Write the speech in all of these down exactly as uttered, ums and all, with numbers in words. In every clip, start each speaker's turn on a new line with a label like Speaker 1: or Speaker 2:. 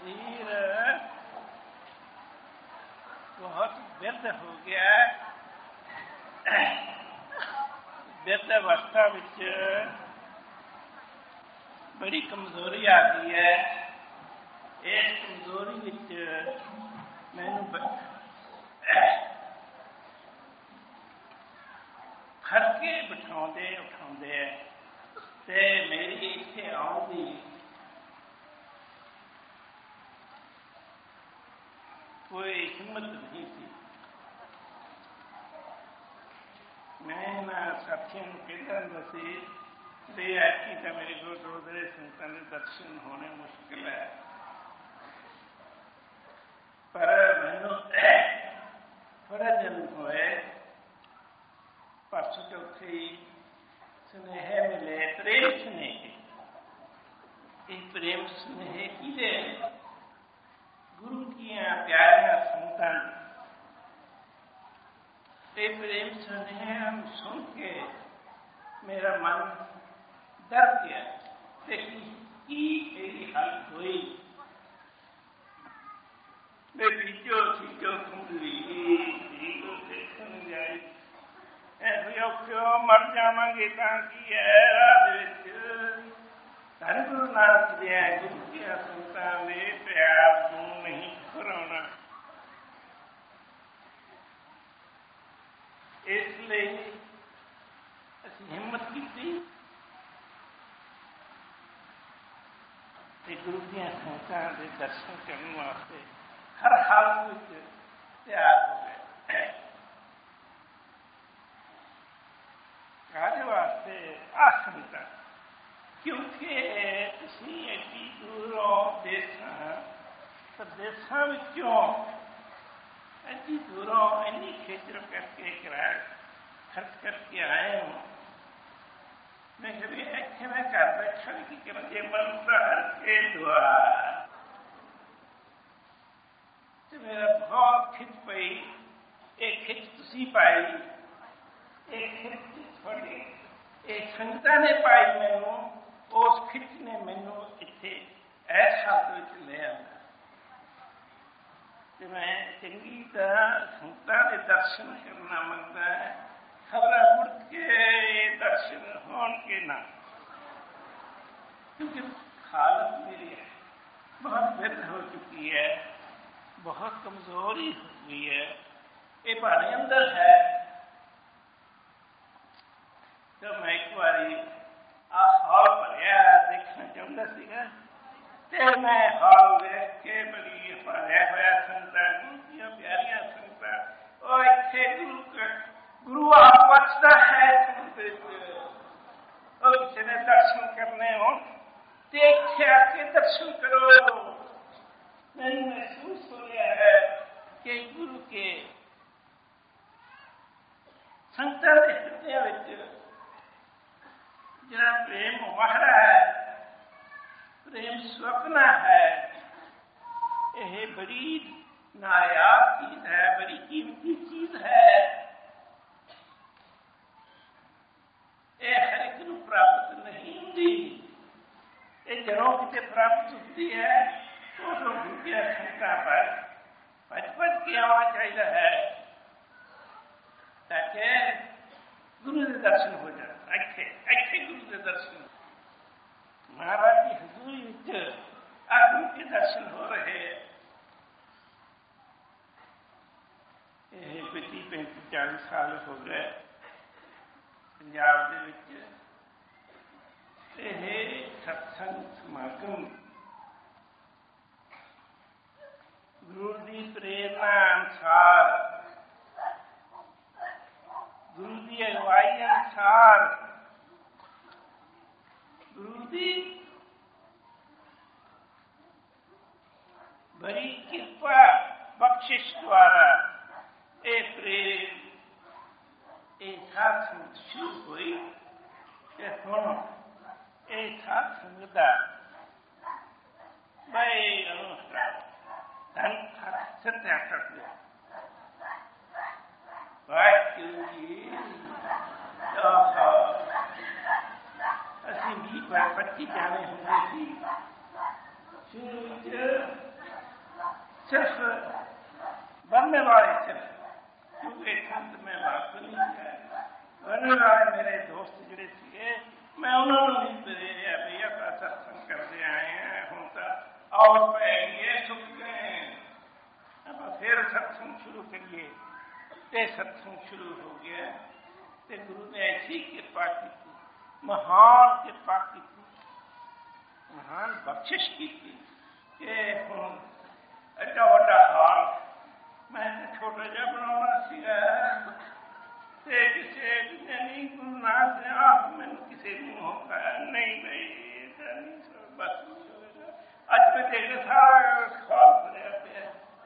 Speaker 1: शरीर बहुत व्यर्थ हो गया है। व्यर्थ अवस्था विच बड़ी कमजोरी आ गई है। इस कमजोरी विच मैनू फड़ के बिठाउंदे उठाउंदे ते मेरी इत्थे आउण दी कोई हिम्मत नहीं थी। मैं ना साथियों को कहता हुंदा सी भी ऐसी तो मेरे को दोदरे संतां दे दर्शन होने मुश्किल है, पर मैनू थोड़े दिन होए परसों चौथे ही सुनेहे मिले, प्रेम सुनेहे। ये प्रेम सुनेहे किहदे? गुरु कीआं प्यारियां संतां। ये प्रेम सुनेहे हम सुन के मेरा मन डर गया कि की यही हल हुई। मैं बीजो सीजो कुंडली बीजो देखन जाई ऐसे क्यों मर जावांगे तां की है रात धन गुरु नानक दिया गुरु की संतां दे प्यार नूं नहीं ठुकराउणा। इसलिए असीं हिम्मत कीती ते गुरु की संतां दे दर्शन करने वास्ते हर हालत विच तैयार हो गए। काहदे वास्ते? आ संतां, क्योंकि तुसीं एडी दूरों देसां प्रदेसां विचों एडी दूरों इन्नी खेचल करके किराया खर्च करके आए हो। मैं कभी इत्थे मैं घर बैठा की करा जे मन हर के द्वार ते मेरा बहुत खिच पई। एक खिच तुसीं पाई, एक खिच थोड़ी एक संगतां ने पाई मैनू। उस खिच ने मैनू इत्थे इस हालत विच ले आंदा ते मैं चंगी तरह संगतां दे दर्शन करना मंगदा है। खबरा मुड़ के दर्शन होण के ना, क्योंकि हालत मेरी है बहुत वृद्ध हो चुकी है, बहुत कमजोरी हो गई है। ये भाने अंदर है। तो मैं एक बारी आ हॉल भरिया देखना चाहता सीगा ते मैं हॉल देख के बड़ी भरिया होया संगतां गुरु दी प्यारियां संगतां। और इत्थे गुरु गुरु आप बचता है और किसी ने दर्शन करने हो तो इत्थे आके दर्शन करो। मैंने महसूस हो रहा है कि गुरु के संगतां दे हृदय विच जरा प्रेम वहरा है, प्रेम स्वप्न है। यह बड़ी नायाब चीज है, बड़ी कीमती चीज है। यह हर एक को प्राप्त नहीं होती। ये जड़ों कितने प्राप्त होती है तो गुरु की संगतां पर भज भज के आना चाहिए है ताकि गुरु के दर्शन हो जाए। अच्छे अच्छे गुरु के दर्शन महाराज की हजूरी विच आ गुरु के दर्शन हो रहे हैं। ये पच्ची पैंती चालीस साल हो गए पंजाब दे विच ये सत्संग समागम गुरु की प्रेरणा अनुसार, गुरु की अगवाई अनुसार, गुरु की बड़ी कृपा बख्शिश द्वारा ये प्रेम एक साथ शुरू हुई। हुण एक साथ संगता भाई धन सत्या कर दिया। वाहिगुरू जी असीं भी पच्ची जाने होंगे सी शुरू सिर्फ बनने वाले सिर्फ क्योंकि ठंड में बात नहीं है बनने वाले मेरे दोस्त जोड़े थे मैं उन्होंने भी प्रेरिया भैया का सत्संग करते आए हैं हूँ तो और ये सुख गए अब फिर सत्संग शुरू करिए ते सत्संग शुरू हो गया ते गुरु ने ऐसी कृपा की थी महान कृपा की थी महान बख्शिश की थी कि हूँ एडा वड्डा हाल मैं छोटा जहा बनाना सीगा ते किसी ने नहीं गुरु नानक ने आप मैंने किसी मुँह का नहीं नहीं बस अज मैं देख सारा ख्वाब भरिया पे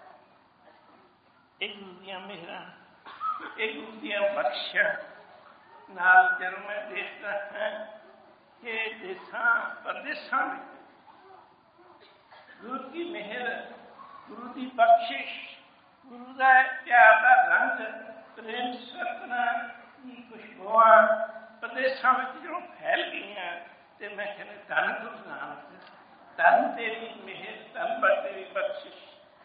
Speaker 1: एक दूसरिया मेहरा एक दूसरिया बख्शा नाल जब मैं देखता है कि देशा प्रदेशा में गुरु की मेहर गुरु की बख्शिश गुरु का प्यार का रंग प्रेम सतना की खुशबुआ प्रदेशा में जो फैल गई तो मैं कहने धन गुरु नानक धन तेरी मेहर धन पर तेरी बख्शिश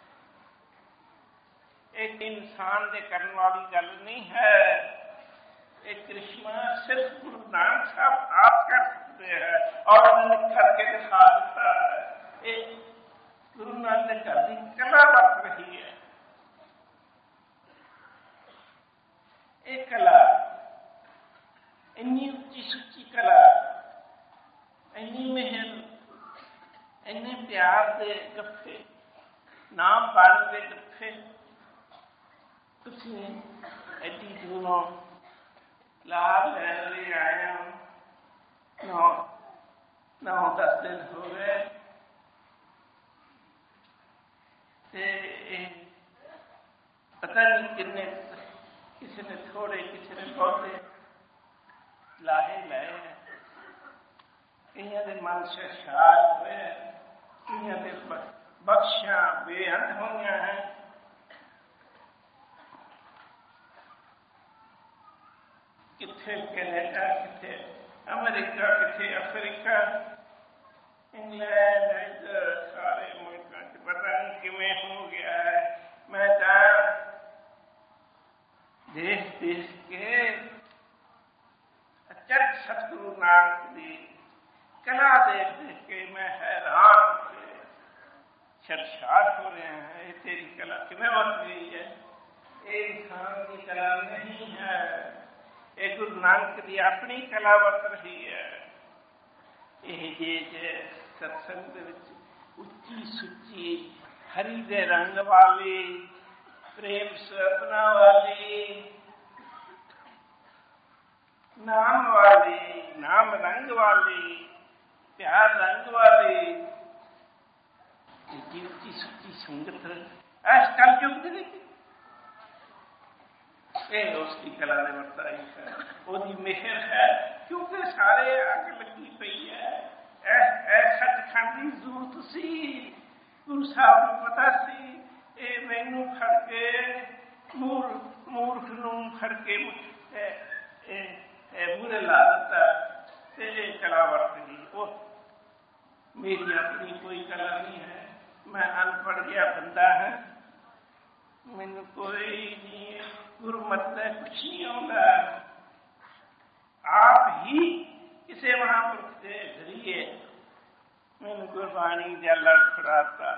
Speaker 1: एक इंसान के करने वाली गल नहीं है एक करिश्मा सिर्फ गुरु नानक साहब आप कर सकते हैं और उन्होंने करके दिखा देता है एक गुरु नानक ने घर की कला बरत रही है एक कला इन्नी उच्ची सुच्ची कला इन्नी मेहर इन्ने प्यार के गफ्फे नाम पानी के गफ्फे तुसी एडी दूरों लाभ लैन ले आए हो नौ नौ दस दिन हो गए पता नहीं किन्ने किसी ने थोड़े किसी ने बहुते लाहे लाए हैं कईयां दे मन से शाद हुए कईयां दे बख्शा बेअंत हुई हैं किथे कनाडा किथे अमेरिका किथे अफ्रीका इंग्लैंड इधर सारे मुल्कों से पता नहीं किमें हो गया है मैं तो देश देश के अचरज सतगुरु नानक की कला देख देख के मैं हैरान शर्मसार हो रहे हैं ये तेरी कला किमें बन गई है ये इंसान की कला नहीं है ये गुरु नानक की अपनी कला बरत रही है ये सत्संग उच्ची सुच्ची हरी दे रंग वाली प्रेम सपना वाली नाम वाली नाम रंग वाली प्यार रंग वाली उच्ची सुच्ची संगत ऐस कल युग दी ये उसकी कला ने बरताई है ओदी मेहर है क्योंकि सारे अग लगी पई है ऐ सचखंड की जरूरत सी गुरु साहब को पता सी ये मैनू फड़ के मूर मूर्ख नू फड़ के मूरे ला दिता कला वरत गई वो मेरी अपनी कोई कला नहीं है मैं अनपढ़ गया बंदा है मैनू कोई नहीं गुरमत में कुछ नहीं होगा आप ही किसी महापुरुष के जरिए मैंने गुरबाणी का लड़ फड़ाता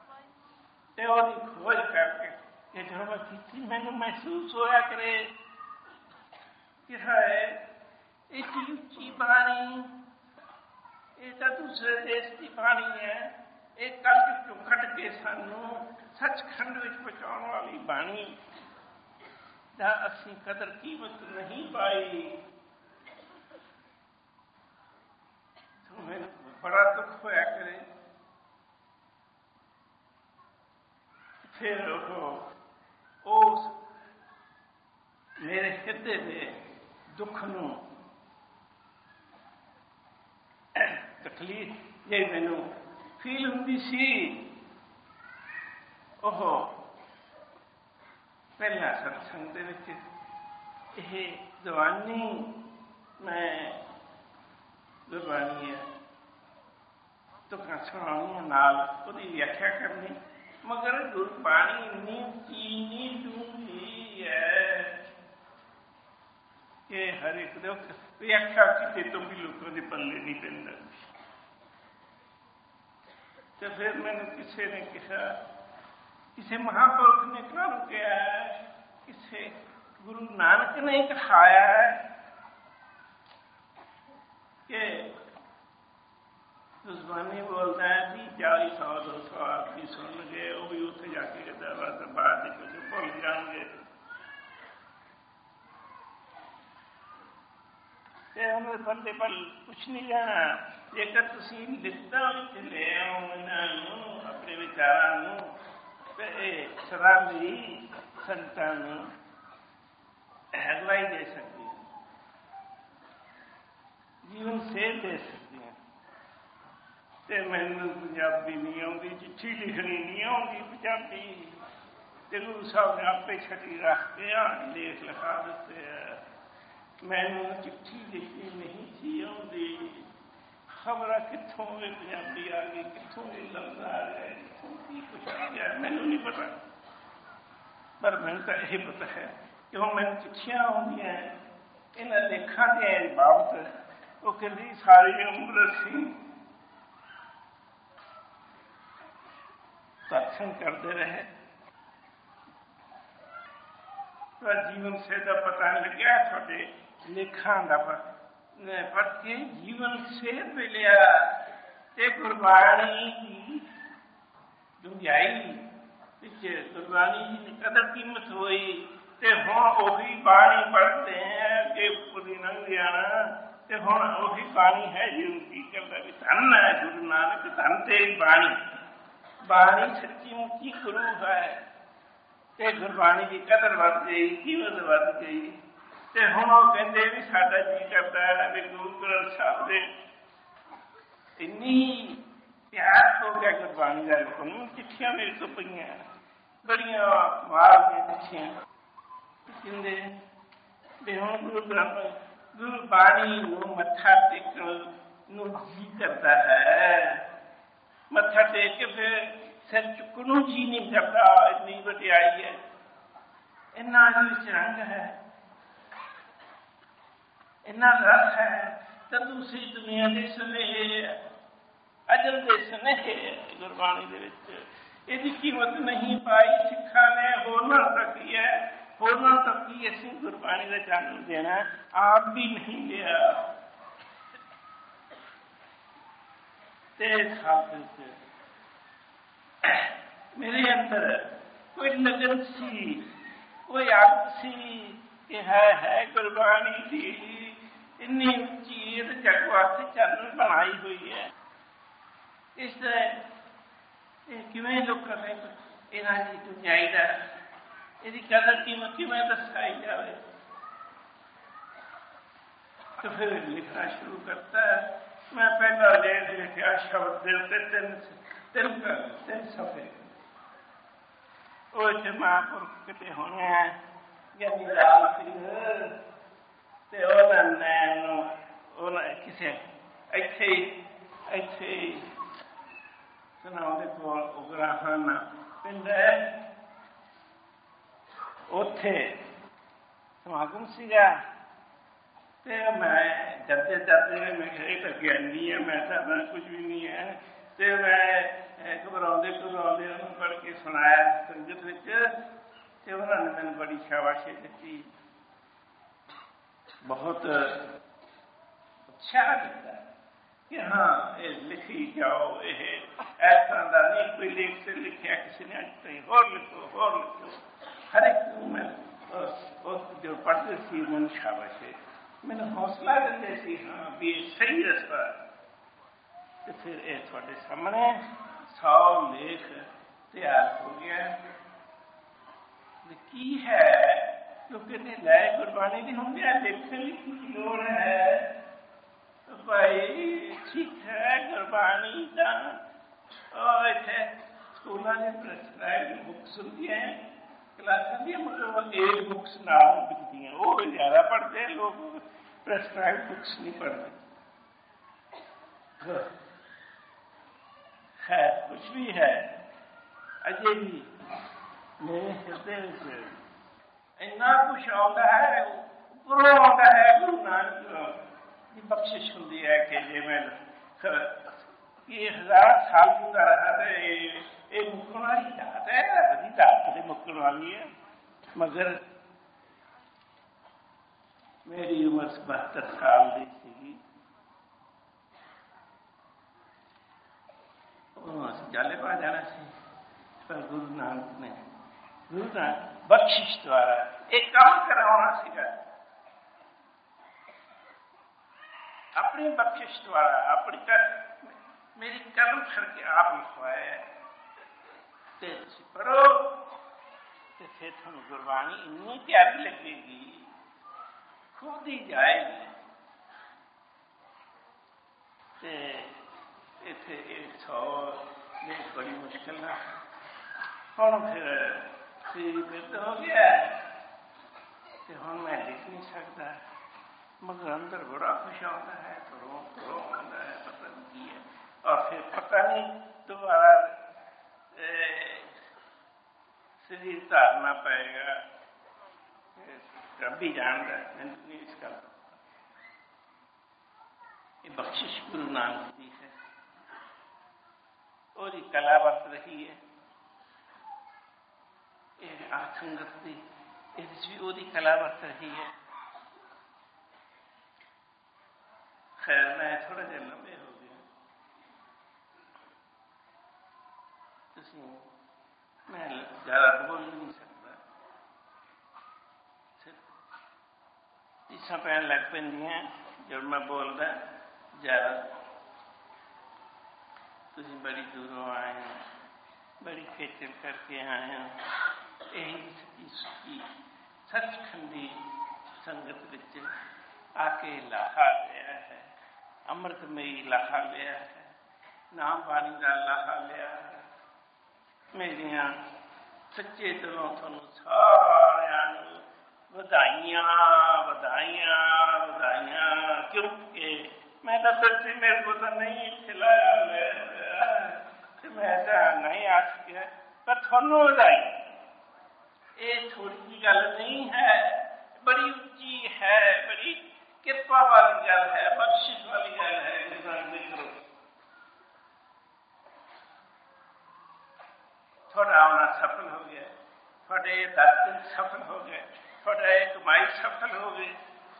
Speaker 1: खोज करके जो मैं की मैंने महसूस होया करे कि है इतनी उच्ची बाणी ये तो दूसरे देश की बाणी है एक कल चो कट के सानू सचखंड में पहुंचाने वाली बाणी दा असी कदर कीमत नहीं पाई तो मैं बड़ा दुख होया करे फिर उस मेरे हिरदे दे दुख नू तकलीफ ये मैनू फील हुंदी सी ओह पहला सत्संग दे विच यह जवानी मैं गुरबानी है तुकां सुनाउणियां नाल उहदी व्याख्या करनी मगर गुरबाणी इन्नी चीनी डूंघी है कि हर एक व्याख्या किसी तो भी लोगों के पल्ले नहीं पैंदा। तो फिर मैंने किसी ने कहा, किसी महापुरुष ने काम किया है, किसी गुरु नानक ने कहाया है कि जुबानी बोलता है जी चालीस सौ दो सौ आदमी सुन गए, वो भी उत्थे जाके दरबार बाद कुछ भुल जाएंगे। उन्होंने बंदे पर कुछ नहीं जाना, जेकर तुम लिखता ले आओ इन्हों अपने विचारों शराबी संतां अगवाई दे सकती है, जीवन सेध दे सकती है। तो मैनू पंजाबी नहीं आती, चिट्ठी लिखनी नहीं आती पंजाबी, तो गुरु साहब ने आपे छठी रख के लेख लिखा दिते है। मैनू चिट्ठी लिखनी नहीं सी आती, खबर कितों पंजाबी आ गई, कितों के लफ्ज आ गए, कितों की कुछ आ गया, मैनू नहीं पता। पर मैंने तो यही पता है कि वो मैंने चिट्ठियां आउंदियां इन्हां लेखां दे बाबत वो कहंदी सारी उम्र सी सत्संग करते रहे, तो जीवन से तो पता नहीं लग्या थोड़े लेखां दा पर के जीवन से मिलिया ते गुरबाणी की डूंघाई विच गुरबाणी की कदर कीमत हुई। ते हुण ओही बाणी पढ़ते हैं कि पूरी लंघ जाना, ते हुण ओही बाणी है जीवन की कहता भी धन है गुरु नानक, धन तेरी बाणी, बाणी सच्ची मुच्ची गुरु है। ते गुरबाणी की कदर वध गई, कीमत वध गई। ते हुण वो कहते भी साडा जी करता है भी गुरु ग्रंथ साहब दे इन्नी प्यार हो गया गुरबाणी का। लिखो चिट्ठियां मेरे तो पईयां बड़िया कमाल दी चिट्ठियां कहंदे भी हुण गुरु ग्रंथ गुरबाणी नूं मत्था टेकण नूं जी करता है, मत्था टेक के फिर सिर चुकनों जी नहीं करता, इतनी वडियाई है, इन्ना विच रंग है, इन्ना रस है। तो दूसरी दुनिया के सुनेहे अजल के सुनेहे गुरबाणी दे विच इहदी कीमत नहीं पाई सिखा ने, होरनां तक ही है, होरनां तक ही असीं गुरबाणी का चानण देना, आप भी नहीं लिया। ते साथ मेरे अंदर कोई लगन सी, कोई आदत सी कि है है गुरबाणी दी इन्नी उच्ची जग वास्ते चानण बनाई हुई है। इस किवें लोकां ने इन्हां दी दुनियाई दा इहदी कदर कीमत किवें दसाई जावे। तो फिर लिखना शुरू करता है। मैं पहला लेख लिखा शब्द दे उत्ते तीन तीन तीन सफे वो च महापुरख किते होने हैं ज्ञानी लाल सिंह ते उन्होंने किसे इत्थे इत्थे सुनाओ को उगराहाना पिंड है, उत्थे समागम सीगा। ते मैं जरते जरते मैं तो ज्ञानी है, मैं तो मैं कुछ भी नहीं है। तो मैं घबराते घबराते उन्होंने पढ़ के सुनाया संगत विच, ते उन्होंने मैंने बड़ी शाबाशी दी, बहुत उत्साह दिता कि हाँ ये लिखी जाओ, ये इस तरह का नहीं कोई लेख से लिखा किसी ने, अज तक होर लिखो होर लिखो। हर एक मैं जो पढ़ते सी मैंने शाबाशी, मैंने हौसला देते सी हाँ भी सही रस्ता। तो फिर ये थोड़े सामने सौ लेख तैयार हो गया। की है जो कहते लै गुरबाणी की होंगे लेखन की लोड़ है, तो भाई ठीक है गुरबाणी का इतने स्कूलों ने प्रेसक्राइब बुक्स होंगी हैं, क्लासा दी मतलब एक बुक्स ना बिकती हैं, वो ज्यादा पढ़ते हैं लोग, प्रेसक्राइब बुक्स नहीं पढ़ते। है कुछ भी है ਅਜੇ ਵੀ ਮੇਰੇ ਹਿਰਦੇ ਵਿੱਚ ਇੰਨਾ ਕੁਛ ਆਉਂਦਾ ਹੈ, ਉੱਪਰੋਂ ਆਉਂਦਾ ਹੈ। ਗੁਰੂ ਨਾਨਕ ਦੀ ਬਖਸ਼ਿਸ਼ ਹੁੰਦੀ ਹੈ ਕਿ ਜੇ ਮੈਂ ਇਹ ਹਜ਼ਾਰਾਂ ਸਾਲ ਗੁਜ਼ਰ ਰਹਾ ਤੇ ਇਹ ਮੁੱਕਣ ਵਾਲੀ ਦਾਤ ਹੈ, ਬੜੀ ਦਾਤ ਤੇ ਮੁੱਕਣ ਵਾਲੀ ਹੈ। ਮਗਰ ਮੇਰੀ ਉਮਰ ਬਹੱਤਰ ਸਾਲ ਦੀ ਸੀਗੀ, ਉਹ ਅਸੀਂ ਜਾਲੇ ਪਾ ਜਾਣਾ ਸੀ, ਪਰ ਗੁਰੂ ਨਾਨਕ ਨੇ ਗੁਰੂ ਨਾਨਕ ਬਖਸ਼ਿਸ਼ ਦੁਆਰਾ ਇਹ ਕੰਮ ਕਰਾਉਣਾ ਸੀਗਾ। ਆਪਣੀ ਬਖਸ਼ਿਸ਼ ਦੁਆਰਾ ਆਪਣੀ ਮੇਰੀ ਕਲਮ ਛੜ ਕੇ ਆਪ ਲਿਖਵਾਇਆ ਤੇ ਤੁਸੀਂ ਪੜ੍ਹੋ ਤੇ ਫਿਰ ਤੁਹਾਨੂੰ ਗੁਰਬਾਣੀ ਇੰਨੀ ਪਿਆਰੀ ਲੱਗੇਗੀ, ਖੁਦ ਹੀ ਜਾਏਗੀ। ਤੇ ਇੱਥੇ ਇਹ ਸੌ ਇਹ ਬੜੀ ਮੁਸ਼ਕਿਲ ਨਾਲ ਹੁਣ ਫਿਰ ਸੀ ਬਿਰਧ ਹੋ ਗਿਆ ਤੇ ਹੁਣ ਮੈਂ ਲਿਖ ਨਹੀਂ ਸਕਦਾ, ਮਗਰ ਅੰਦਰ ਬੜਾ ਖੁਸ਼ ਆਉਂਦਾ ਹੈ, ਥੋੜ੍ਹਾ ਥੋੜ੍ਹਾ ਆਉਂਦਾ ਹੈ, ਪਤਾ ਨਹੀਂ ਕੀ ਹੈ। ਔਰ ਫਿਰ ਪਤਾ ਨਹੀਂ ਦੁਬਾਰਾ ਸਰੀਰ ਧਾਰਨਾ ਪਏਗਾ, ਰੱਬ ਹੀ ਜਾਣਦਾ, ਮੈਨੂੰ ਨਹੀਂ ਇਸ ਗੱਲ। ਇਹ ਬਖਸ਼ਿਸ਼ ਗੁਰੂ ਨਾਨਕ ਦੀ ਹੈ, ਉਹਦੀ ਕਲਾ ਵਰਤ ਰਹੀ ਹੈ। ਇਹ ਆਸੰਗਤ ਦੀ ਇਹਦੇ ਵਿੱਚ ਵੀ ਉਹਦੀ ਕਲਾ ਵਰਤ ਰਹੀ ਹੈ। ਖੈਰ ਮੈਂ ਥੋੜਾ ਜਿਹਾ ਲੰਬੇ ਹੋ ਗਿਆ, ਤੁਸੀਂ ਮੈਂ ਜ਼ਿਆਦਾ ਬੋਲ ਨਹੀਂ ਸਕਦਾ, ਚੀਸਾਂ ਪੈਣ ਲੱਗ ਪੈਂਦੀਆਂ ਜਦ ਮੈਂ ਬੋਲਦਾ ਜ਼ਿਆਦਾ। ਤੁਸੀਂ ਬੜੀ ਦੂਰੋਂ ਆਏ ਹੋ, ਬੜੀ ਖੇਚਲ ਕਰਕੇ ਆਏ ਹੋ, ਇਹੀ ਸੱਚਖੰਡੀ ਸੰਗਤ ਵਿੱਚ ਆ ਕੇ ਲਾਹਾ ਲਿਆ ਹੈ, ਅੰਮ੍ਰਿਤਮਈ ਲਾਹਾ ਲਿਆ ਹੈ, ਨਾਮ ਬਾਣੀ ਦਾ ਲਾਹਾ ਲਿਆ ਹੈ। ਮੇਰੀਆਂ ਸੱਚੇ ਦਿਲੋਂ ਤੁਹਾਨੂੰ ਸਾਰਿਆਂ ਨੂੰ ਵਧਾਈਆਂ ਵਧਾਈਆਂ ਵਧਾਈਆਂ, ਕਿਉਂਕਿ ਮੈਂ ਤਾਂ ਦਰਜੀ ਮੇਰੇ ਕੋਲ ਤਾਂ ਨਹੀਂ ਖਿਲਾਇਆ ਹੋਇਆ ਤੇ ਮੈਂ ਤਾਂ ਨਹੀਂ ਆ ਸਕਿਆ, ਪਰ ਤੁਹਾਨੂੰ ਵਧਾਈ। ਇਹ ਥੋੜੀ ਜਿਹੀ ਗੱਲ ਨਹੀਂ ਹੈ, ਬੜੀ ਉੱਚੀ ਹੈ, ਬੜੀ ਕਿਰਪਾ ਵਾਲੀ ਗੱਲ ਹੈ, ਬਖਸ਼ਿਸ਼ ਵਾਲੀ ਗੱਲ ਹੈ। ਤੁਹਾਡਾ ਆਉਣਾ ਸਫਲ ਹੋ ਗਿਆ, ਤੁਹਾਡੇ ਦਰਸ਼ਨ ਸਫਲ ਹੋ ਗਏ, ਤੁਹਾਡਾ ਇਹ ਕਮਾਈ ਸਫਲ ਹੋ ਗਈ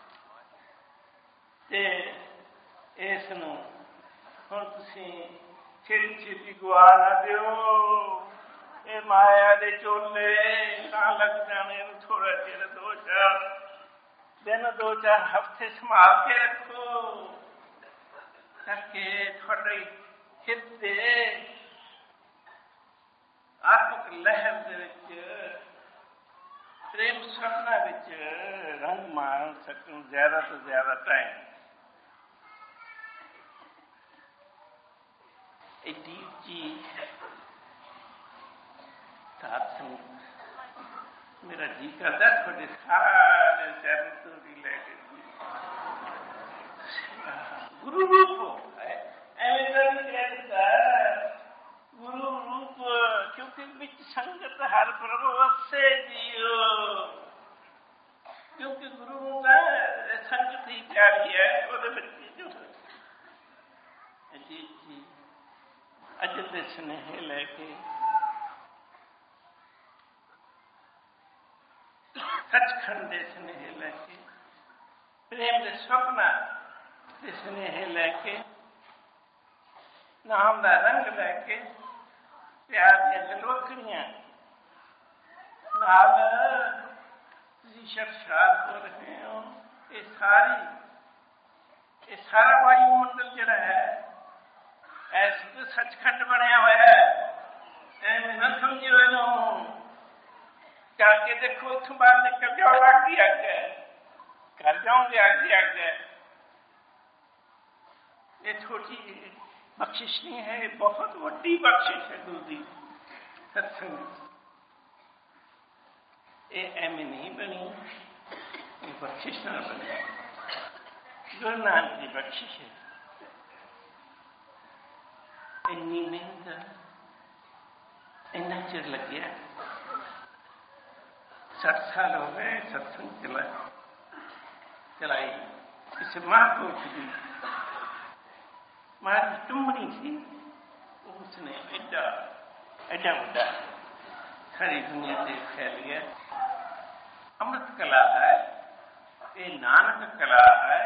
Speaker 1: ਤੇ ਇਸ ਨੂੰ ਹੁਣ ਤੁਸੀਂ ਛੇਤੀ ਛੇਤੀ ਗੁਆ ਨਾ ਦਿਓ। ਇਹ ਮਾਇਆ ਦੇ ਚੋਲੇ ਨਾ ਲੱਗ ਜਾਣੇ, ਇਹਨੂੰ ਥੋੜਾ ਚਿਰ ਦੋ ਚਾਰ ਦਿਨ ਦੋ ਚਾਰ ਹਫ਼ਤੇ ਸੰਭਾਲ ਕੇ ਰੱਖੋ, ਤਾਂ ਕਿ ਤੁਹਾਡੀ ਹਿਰਦੇ ਆਤਮਿਕ ਲਹਿਰ ਦੇ ਵਿੱਚ ਪ੍ਰੇਮ ਸੁਪਨਾ ਵਿੱਚ ਰੰਗ ਮਾਰ ਸਕਣ ਜ਼ਿਆਦਾ ਤੋਂ ਜ਼ਿਆਦਾ ਟਾਈਮ। ਐਡੀ ਉੱਚੀ ਸਾਧ ਸੰਗਤ ਮੇਰਾ ਜੀ ਕਰਦਾ ਤੁਹਾਡੇ ਸਾਰੇ ਚਰਨ ਤੋਂ ਵੀ ਲੈ ਕੇ ਗੁਰੂ ਰੂਪ ਹੈ, ਐਵੇਂ ਕਰਨ ਕਹਿ ਦਿੱਤਾ ਗੁਰੂ ਰੂਪ, ਕਿਉਂਕਿ ਵਿੱਚ ਸੰਗਤ ਹਰ ਪ੍ਰਭੂ ਵਸੇ ਜੀਓ, ਕਿਉਂਕਿ ਗੁਰੂ ਨੂੰ ਸੰਗਤ ਹੀ ਪਿਆਰੀ ਹੈ, ਉਹਦੇ ਵਿੱਚ ਜੋ ਜੀ ਜੀ ਅੱਜ ਦੇ ਸੁਨੇਹੇ ਲੈ ਕੇ ਸੱਚਖੰਡ ਦੇ ਸੁਨੇਹੇ ਲੈ ਕੇ, ਪ੍ਰੇਮ ਦੇ ਸੁਪਨਾ ਦੇ ਸੁਨੇਹੇ ਲੈ ਕੇ, ਨਾਮ ਦਾ ਰੰਗ ਲੈ ਕੇ, ਪਿਆਰ ਦੀਆਂ ਗਲੋਕੜੀਆਂ ਨਾਲ ਤੁਸੀਂ ਸ਼ਰਸ਼ਾਰ ਹੋ ਰਹੇ ਹੋ। ਇਹ ਸਾਰੀ ਇਹ ਸਾਰਾ ਵਾਯੂਮੰਡਲ ਜਿਹੜਾ ਹੈ ਐਸ ਸੱਚਖੰਡ ਬਣਿਆ ਹੋਇਆ ਹੈ, ਐਵੇਂ ਨਾ ਸਮਝਿਓ ਇਹਨੂੰ। ਜਾ ਕੇ ਦੇਖੋ, ਇੱਥੋਂ ਬਾਹਰ ਨਿਕਲ ਜਾਓ, ਅੱਗ ਹੀ ਅੱਗ ਹੈ, ਕਰ ਜਾਓਗੇ ਅੱਗ ਹੀ ਅੱਗ ਹੈ। ਇਹ ਛੋਟੀ ਬਖਸ਼ਿਸ਼ ਨਹੀਂ ਹੈ, ਇਹ ਬਹੁਤ ਵੱਡੀ ਬਖਸ਼ਿਸ਼ ਹੈ ਗੁਰੂ ਦੀ ਸਤਸੰਗ। ਇਹ ਐਵੇਂ ਨਹੀਂ ਬਣੀ, ਇਹ ਬਖਸ਼ਿਸ਼ ਨਾਲ ਬਣੀ, ਗੁਰੂ ਨਾਨਕ ਦੀ ਬਖਸ਼ਿਸ਼ ਹੈ। ਇੰਨੀ ਮਿਹਨਤ ਇੰਨਾ ਚਿਰ ਲੱਗਿਆ, सठ साल हो गए सत्संग चला चलाई। इसे महापुरुष की महाराज टुम्बनी थी, उसने एडा एडा बड़ा सारी दुनिया से फैल गया। अमृत कला है, ये नानक कला है।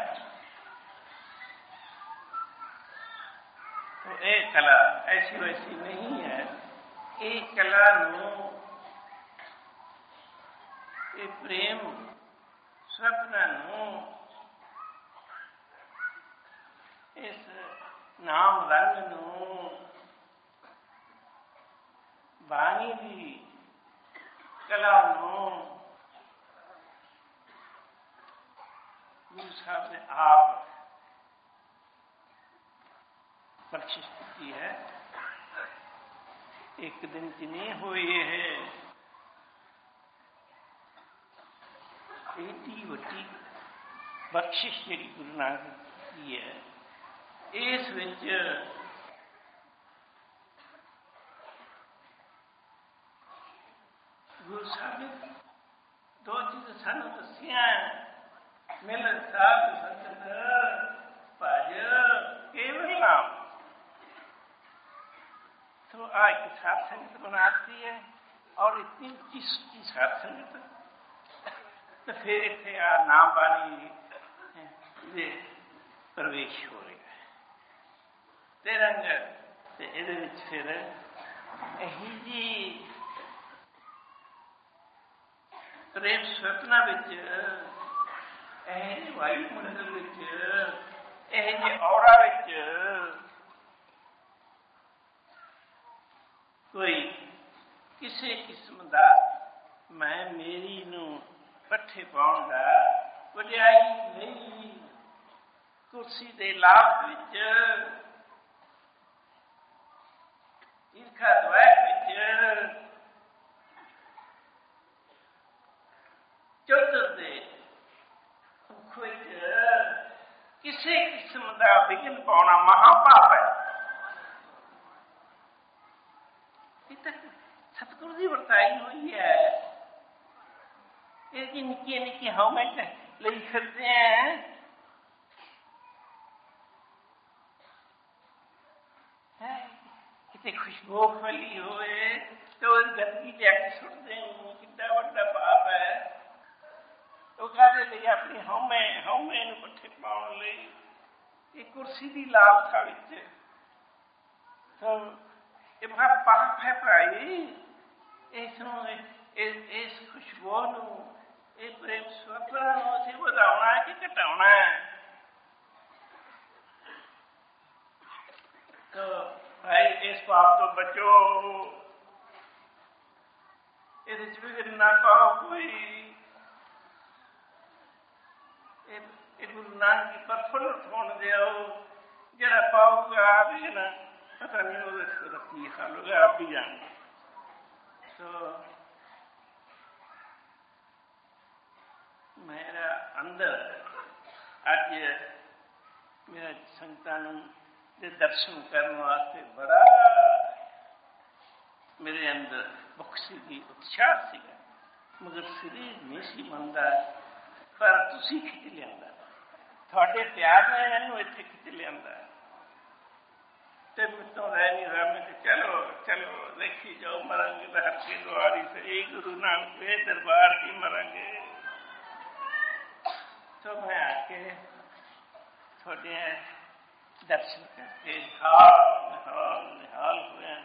Speaker 1: तो ये कला ऐसी वैसी नहीं है। ये कला नो ये प्रेम स्वप्न इस नाम रंग बाणी की कला गुरु साहब ने आप बख्शिश की है। एक दिन की नहीं हुई है, एडी वड्डी बख्शिश जी गुरु नानक की है। इस विच गुरु साहब ने दो चीज़ सानू दसिया, मिल साध संगत भज केवल नाम। तो आज की साध संगत बनाती है और इतनी ऊंची ऊंची साध संगत, तो फिर इतने आ नाम बानी प्रवेश हो रहा है। तिरंग ये फिर यही जी प्रेम स्वप्न यह वायुमंडल यह औरा कोई किसी किस्म का मैं मेरी नू पट्ठे पाउण दा वड्याई नहीं। कुर्सी दे लाभ विच ईर्खा द्वैत विच चौधर दे दुख विच किसी किस्म का विघन पाउणा महापाप है। सतगुरु की वर्ताई हुई है। ये निक्की निक्की हौमें ले फिरते हैं, कितने खुशबू फैली हुए तो गंदगी जाके सुटते हैं, कितना बड़ा पाप है। तो कहते लिए अपनी हौमे हौमे पट्ठे पाने लिए ये कुर्सी की लालसा विच तो ये बड़ा पाप है भाई। इस खुशबू नू ये प्रेम स्वप्न असीं वधाउणा है कि घटाउणा है। तो भाई इस पाप तो बचो, इहदे च विघन ना पाओ कोई। गुरु नानक की प्रफुल्लित होने दिओ, जरा पाऊगा विघन पता नहीं वो की हाल होगा, आप भी जाएंगे। तो मेरा अंदर अज मेरा संतान के दर्शन करने वास्ते बड़ा मेरे अंदर बख्शी की उत्साह सीगा, मगर शरीर नहीं सी मनता। पर तुसी खिच लिया, थोड़े प्यार ने मैनू इत्थे खिच लिया तो मित्रों रह नहीं रहा। मैं चलो चलो देखी जाओ, मरांगे तो हर की द्वारी से गुरु नानक के दरबार की मरांगे। तो मैं आके थोड़े दर्शन करके निहाल निहाल निहाल हुए।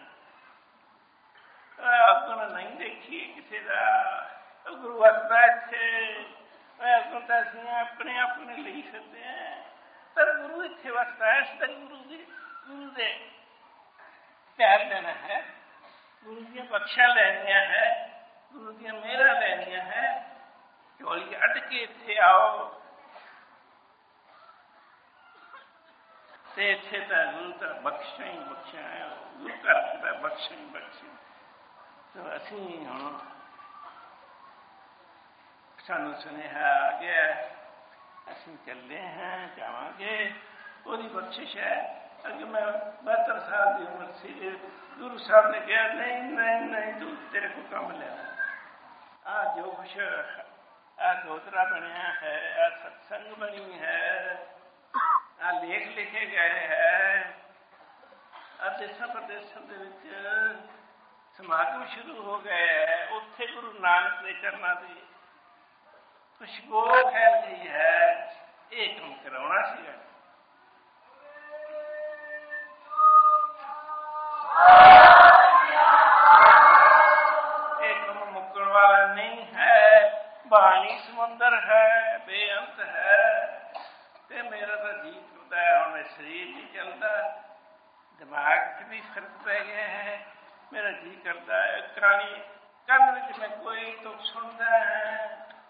Speaker 1: अगुण नहीं देखी किसी का, गुरु वसदा इत्थे अगुण तो असीं अपने अपने ले सकते हैं, पर गुरु इत्थे वसदा है। इस गुरु की गुरु के प्यार लेना है, गुरु दी बख्शा लेनिया है, गुरु दी मेहरा लेनिया है। झोली अट के इत्थे आओ ते इत्थे तो गुरु तो बख्शा ही बख्शा है, गुरु घर तो बख्शा ही बख्शा। तो असीं हुण सानू सुनेहा आ गया, असीं चले हैं जावांगे, ओहदी बख्शिश है। अगे मैं बहत्तर साल की उम्र से गुरु गुरु साहब ने कहा नहीं नहीं नहीं तू तेरे को कम लिया आ जो कुछ आ दोतरा बनया है आ सत्संग बनी है आ लेख लिखे गए है आ देशों प्रदेशों के विच समागम शुरू हो गए है उत्थे गुरु नानक के चरणों की खुशबू फैल गई है ये काम कराना सीगा बाणी समुंदर है बेअंत है ते मेरा तो जी करता है हमें शरीर नहीं चलता दिमाग च भी फर्क पै गया है मेरा जी करता है कानी कन विच मैं कोई तो सुनता है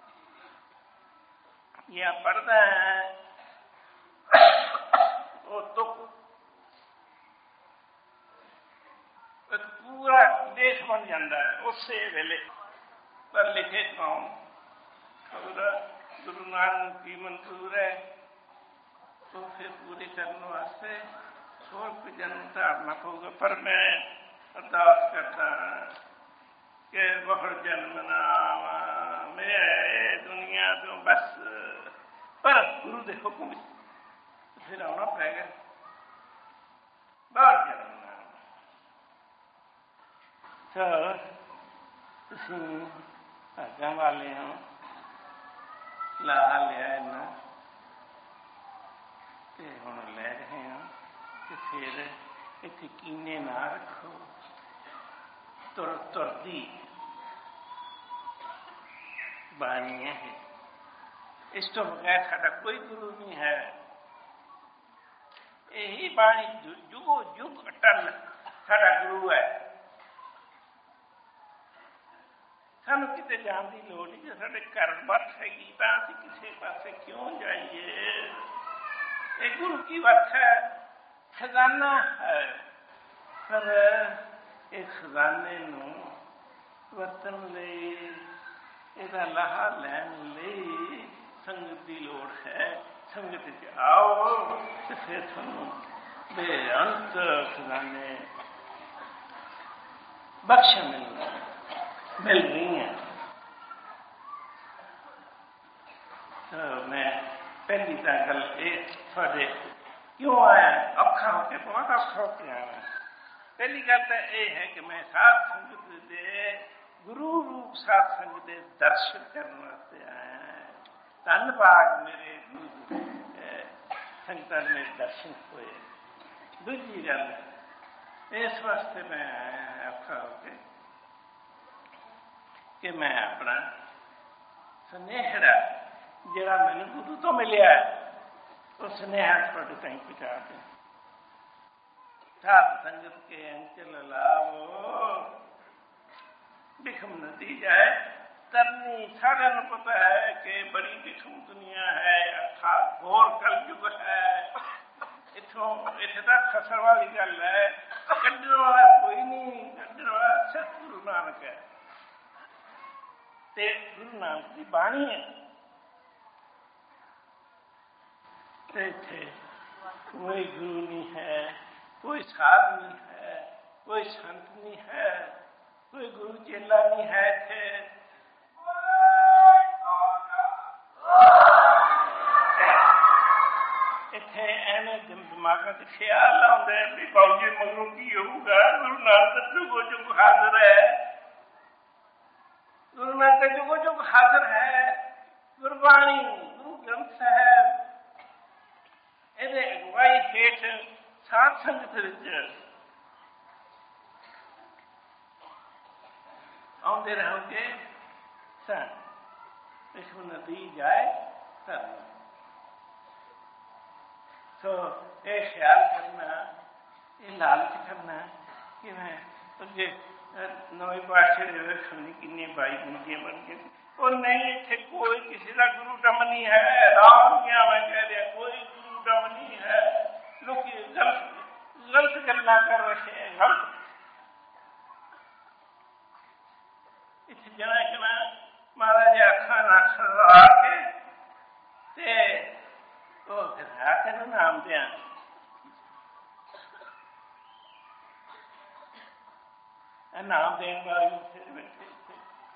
Speaker 1: या पढ़ता है वो तो एक पूरा देश बन जाता है उसे वेले पर लिखे कौन गुरु नानक की मंजूर है तो फिर पूरी करने वास्ते और कोई जन्म धारना होगा पर मैं अरदास करता कि बहुत जन्म ना मैं दुनिया तो बस पर गुरु के हुक्म फिर आना पड़ेगा बहुत जन्म ना तो तुम आज्ञा वाले हो लाहा लिया इन्ना ते हुण लै रहे हैं ते फिर इत्थे कीने ना रखो तुर तुरदी बाणियां है इस तो बगैर साडा कोई गुरु नहीं है यही बाणी जुगो जुग अटल साडा गुरु है सानू किते जान की लोड़ नहीं जो साडे घर वत हैगी तां असीं किसी पासे क्यों जाइए ये गुरु की वत है खजाना है पर इस खजाने नूं वरतन लई इहदा लाहा लैण लई संगत की लोड़ है संगत च आओ ते फिर तुहानूं बेअंत खजाने बख्श मिलना मिल रही हैं तो मैं पहली तो गल ये थोड़े क्यों आया औखा होकर बहुत औखा होकर आया पहली गल तो यह है कि मैं सात संगत दे गुरु रूप सात संगत दे दर्शन करने वास्ते आया धन भाग मेरे गुरु संगत मेरे दर्शन हुए दूसरी गल इस वास्ते मैं आया औखा होकर कि मैं अपना सुनेहड़ा जरा मैंने गुरु तो मिलिया वो सुनेहा थोड़े ताईं पहुंचा दें सात संगत के अंचल लावो बिखम नदी जाए तरनी सारे को पता है कि बड़ी बिखम दुनिया है अर्थात घोर कलयुग है इथों इथे तक फसण वाली गल है कड्डण वाला कोई नहीं कड्डण वाला सिर्फ गुरु नानक है ते गुरु नानक की बाणी है थे कोई गुरु नहीं है कोई साध नहीं है कोई संत नहीं है कोई गुरु चेला नहीं है थे इथे एने दिमाग च ख्याल आउंदे भी बाऊजी मगरों की होगा गुरु नानक जुगो जुग हाजिर है गुरु नानक जुगो जुग हाजिर है गुरबाणी गुरु ग्रंथ साहब ਇਹਦੇ ਅਗਵਾਈ ਹੇਠ ਸਾਧ ਸੰਗਤ ਵਿੱਚ ਆਉਂਦੇ ਰਹੋਗੇ ਤਾਂ ਇਸ ਨੂੰ ਨਦੀ ਜਾਏ ਤਾਂ ਸੋ ਇਹ ਖਿਆਲ ਕਰਨਾ ਇਹ ਲਾਲਚ ਕਰਨਾ ਕਿ ਮੈਂ ਅੱਗੇ ਨਵੇਂ ਪਾਸ਼ੇ ਦੇ ਵਿੱਚ ਸੁਣੀ ਕਿੰਨੇ ਬਾਈ ਬੰਦੀਆਂ ਬਣ ਕੇ ਉਹ ਨਹੀਂ ਇੱਥੇ ਕੋਈ ਕਿਸੇ ਦਾ ਗੁਰੂ ਟਮ ਨਹੀਂ ਹੈ ਰਾਮ ਗਿਆ ਮੈਂ ਕਹਿ ਰਿਹਾ ਕੋਈ गुरु नहीं है लोग गलत गलत गल्ला कर रहे हैं गलत इस जना कना महाराज अखा नाखा ला के ते वो घर आके नाम दिया नाम देने वाले फिर बैठे थे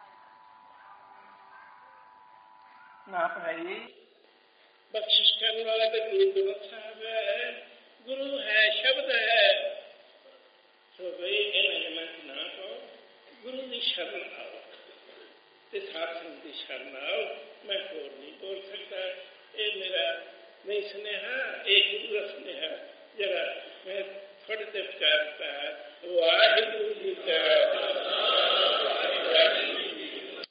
Speaker 1: ना भाई बख्शिश करने वाला तो गुरु गोरख साहब है, गुरु है, शब्द है। तो भाई इन्हें मैं ना कहो, गुरु की शरण आओ, साथ संग की शरण आओ। मैं होर नहीं बोल सकता, ये मेरा नहीं स्नेहा, एक गुरु का स्नेहा जरा मैं थोड़े से विचारता है। वाहिगुरु